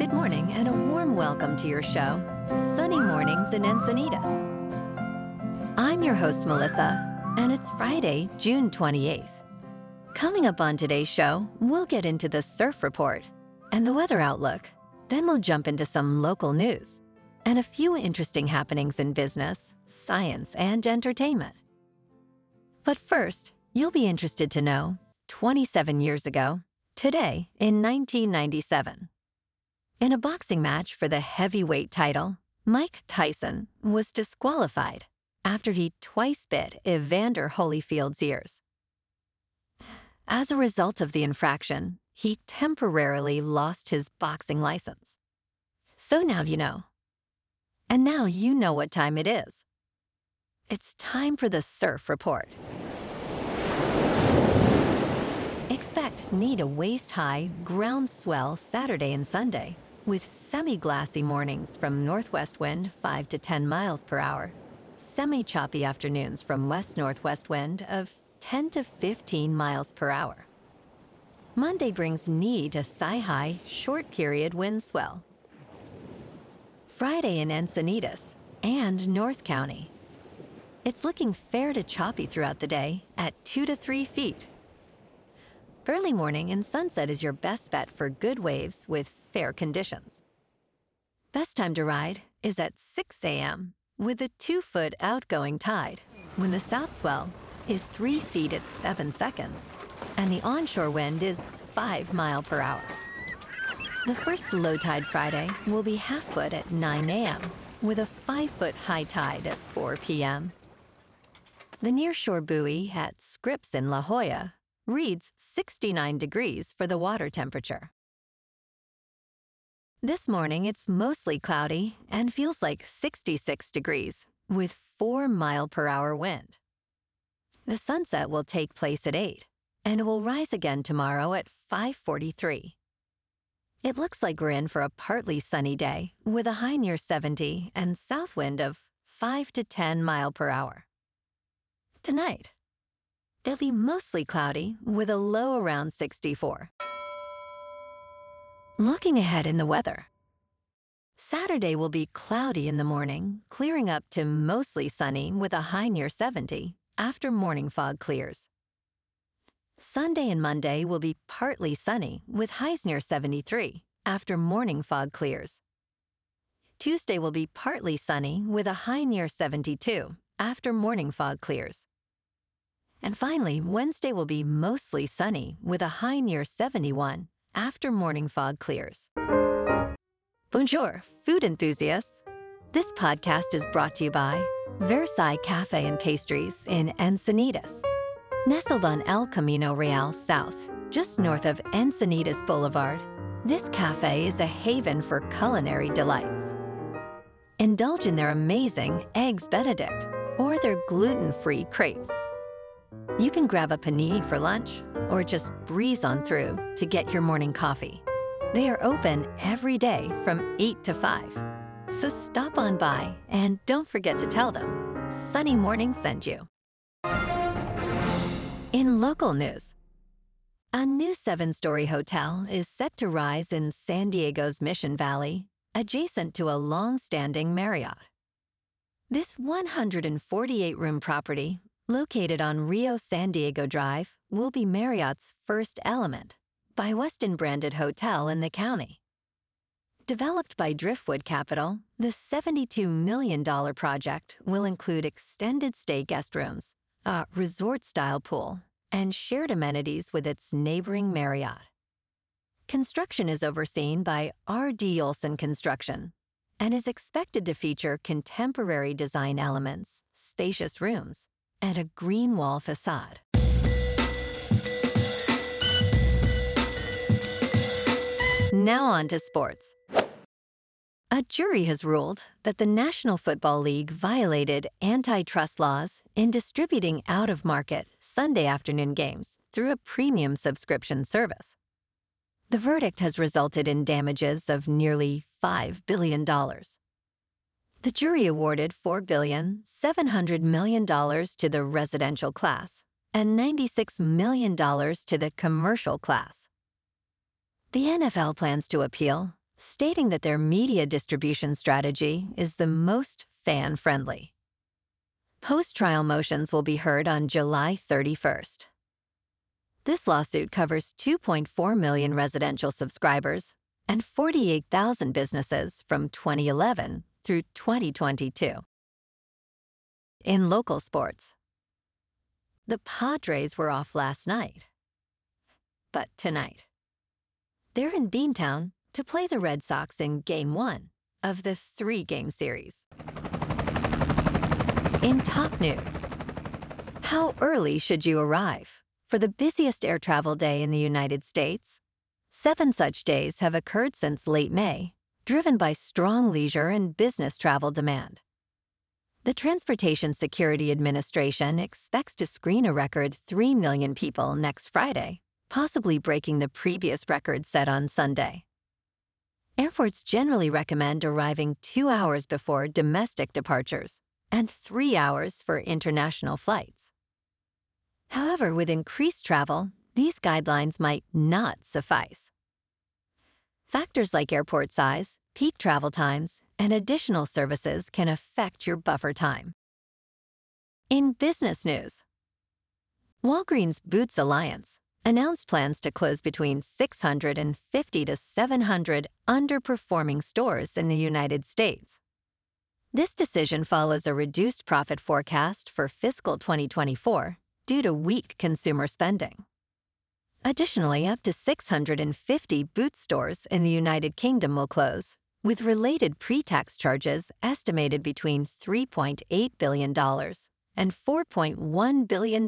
Good morning and a warm welcome to your show, Sunny Mornings in Encinitas. I'm your host, Melissa, and it's Friday, June 28th. Coming up on today's show, we'll get into the surf report and the weather outlook. Then we'll jump into some local news and a few interesting happenings in business, science, and entertainment. But first, you'll be interested to know, 27 years ago, today in 1997, in a boxing match for the heavyweight title, Mike Tyson was disqualified after he twice bit Evander Holyfield's ears. As a result of the infraction, he temporarily lost his boxing license. So now you know. And now you know what time it is. It's time for the surf report. Expect knee to waist-high ground swell Saturday and Sunday, with semi-glassy mornings from northwest wind 5 to 10 miles per hour, semi-choppy afternoons from west-northwest wind of 10 to 15 miles per hour. Monday brings knee to thigh-high short-period wind swell. Friday in Encinitas and North County. It's looking fair to choppy throughout the day at 2 to 3 feet. Early morning and sunset is your best bet for good waves with fair conditions. Best time to ride is at 6 a.m. with a 2-foot outgoing tide when the south swell is 3 feet at 7 seconds and the onshore wind is 5 miles per hour. The first low tide Friday will be half foot at 9 a.m. with a 5-foot high tide at 4 p.m. The nearshore buoy at Scripps in La Jolla reads 69 degrees for the water temperature. This morning, it's mostly cloudy and feels like 66 degrees with 4 mile per hour wind. The sunset will take place at 8 and it will rise again tomorrow at 5:43. It looks like we're in for a partly sunny day with a high near 70 and south wind of 5 to 10 mile per hour. Tonight, it'll be mostly cloudy with a low around 64. Looking ahead in the weather. Saturday will be cloudy in the morning, clearing up to mostly sunny with a high near 70 after morning fog clears. Sunday and Monday will be partly sunny with highs near 73 after morning fog clears. Tuesday will be partly sunny with a high near 72 after morning fog clears. And finally, Wednesday will be mostly sunny with a high near 71 after morning fog clears. Bonjour, food enthusiasts. This podcast is brought to you by Versailles Cafe and Pastries in Encinitas. Nestled on El Camino Real South, just north of Encinitas Boulevard, this cafe is a haven for culinary delights. Indulge in their amazing Eggs Benedict or their gluten-free crepes. You can grab a panini for lunch or just breeze on through to get your morning coffee. They are open every day from 8 to 5. So stop on by and don't forget to tell them Sunny Morning sent you. In local news, a new 7-story hotel is set to rise in San Diego's Mission Valley, adjacent to a long-standing Marriott. This 148-room property, located on Rio San Diego Drive, will be Marriott's first Element by Westin branded hotel in the county. Developed by Driftwood Capital, the $72 million project will include extended stay guest rooms, a resort-style pool, and shared amenities with its neighboring Marriott. Construction is overseen by R.D. Olson Construction and is expected to feature contemporary design elements, spacious rooms, and a green wall facade. Now on to sports. A jury has ruled that the National Football League violated antitrust laws in distributing out-of-market Sunday afternoon games through a premium subscription service. The verdict has resulted in damages of nearly $5 billion. The jury awarded $4.7 billion to the residential class and $96 million to the commercial class. The NFL plans to appeal, stating that their media distribution strategy is the most fan-friendly. Post-trial motions will be heard on July 31st. This lawsuit covers 2.4 million residential subscribers and 48,000 businesses from 2011 through 2022. In local sports, the Padres were off last night. But tonight, they're in Beantown to play the Red Sox in Game 1 of the 3-game series. In top news, how early should you arrive for the busiest air travel day in the United States? 7 such days have occurred since late May, driven by strong leisure and business travel demand. The Transportation Security Administration expects to screen a record 3 million people next Friday, possibly breaking the previous record set on Sunday. Airports generally recommend arriving 2 hours before domestic departures and 3 hours for international flights. However, with increased travel, these guidelines might not suffice. Factors like airport size, peak travel times, and additional services can affect your buffer time. In business news, Walgreens Boots Alliance announced plans to close between 650 to 700 underperforming stores in the United States. This decision follows a reduced profit forecast for fiscal 2024 due to weak consumer spending. Additionally, up to 650 Boots stores in the United Kingdom will close, with related pre-tax charges estimated between $3.8 billion and $4.1 billion.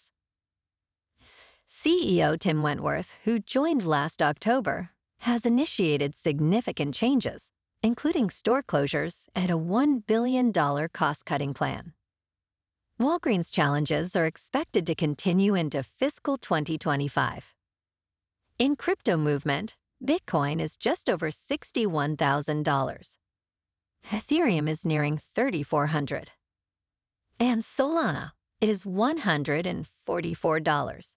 CEO Tim Wentworth, who joined last October, has initiated significant changes, including store closures and a $1 billion cost-cutting plan. Walgreens' challenges are expected to continue into fiscal 2025. In crypto movement, Bitcoin is just over $61,000. Ethereum is nearing $3,400. And Solana is $144.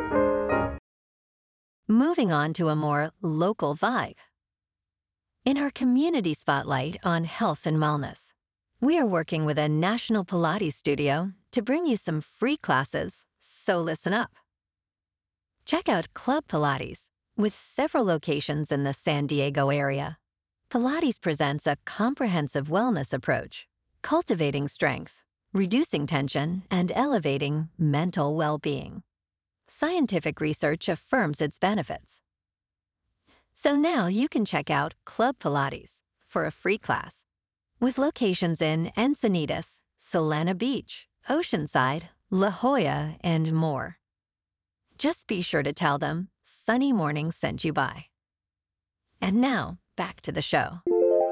Moving on to a more local vibe. In our community spotlight on health and wellness, we are working with a national Pilates studio to bring you some free classes, so listen up. Check out Club Pilates. With several locations in the San Diego area, Pilates presents a comprehensive wellness approach, cultivating strength, reducing tension, and elevating mental well-being. Scientific research affirms its benefits. So now you can check out Club Pilates for a free class, with locations in Encinitas, Solana Beach, Oceanside, La Jolla, and more. Just be sure to tell them Sunny Morning sent you by. And now, back to the show.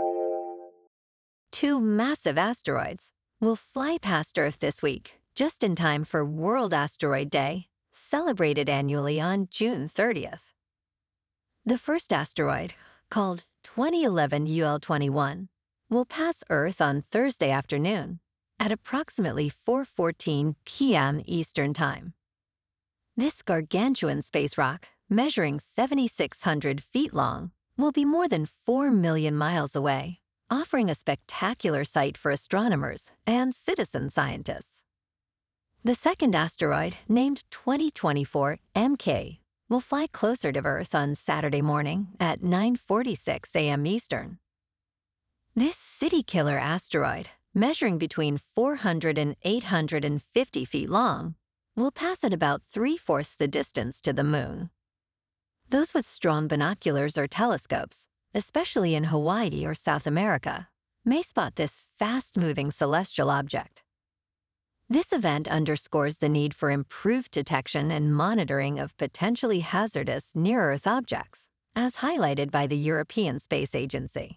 2 massive asteroids will fly past Earth this week, just in time for World Asteroid Day, celebrated annually on June 30th. The first asteroid, called 2011 UL21, will pass Earth on Thursday afternoon at approximately 4:14 p.m. Eastern Time. This gargantuan space rock, measuring 7,600 feet long, will be more than 4 million miles away, offering a spectacular sight for astronomers and citizen scientists. The second asteroid, named 2024 MK, will fly closer to Earth on Saturday morning at 9:46 a.m. Eastern. This city-killer asteroid, measuring between 400 and 850 feet long, will pass at about 3/4 the distance to the Moon. Those with strong binoculars or telescopes, especially in Hawaii or South America, may spot this fast-moving celestial object. This event underscores the need for improved detection and monitoring of potentially hazardous near-Earth objects, as highlighted by the European Space Agency.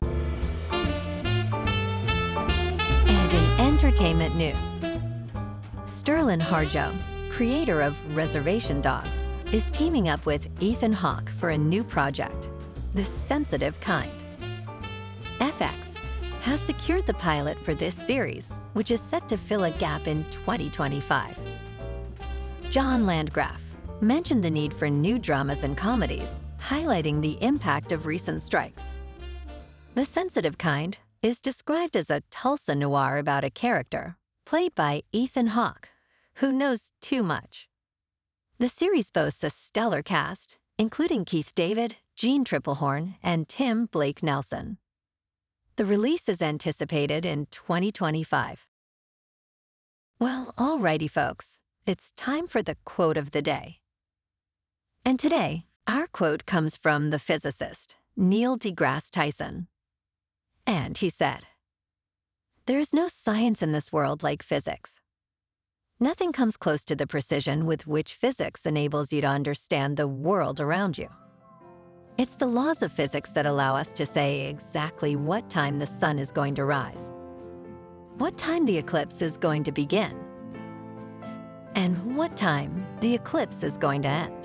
And in entertainment news, Sterling Harjo, creator of Reservation Dogs, is teaming up with Ethan Hawke for a new project, The Sensitive Kind. FX has secured the pilot for this series, which is set to fill a gap in 2025. John Landgraf mentioned the need for new dramas and comedies, highlighting the impact of recent strikes. The sensitive kind is described as a Tulsa noir about a character, played by Ethan Hawke, who knows too much. The series boasts a stellar cast, including Keith David, Jean Triplehorn, and Tim Blake Nelson. The release is anticipated in 2025. Well, alrighty, folks. It's time for the quote of the day. And today, our quote comes from the physicist, Neil deGrasse Tyson. And he said, "There is no science in this world like physics. Nothing comes close to the precision with which physics enables you to understand the world around you. It's the laws of physics that allow us to say exactly what time the sun is going to rise, what time the eclipse is going to begin, and what time the eclipse is going to end."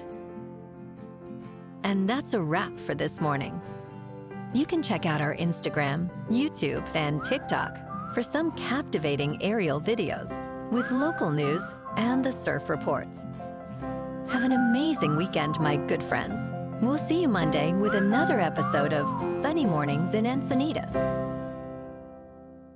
And that's a wrap for this morning. You can check out our Instagram, YouTube, and TikTok for some captivating aerial videos with local news and the surf reports. Have an amazing weekend, my good friends. We'll see you Monday with another episode of Sunny Mornings in Encinitas.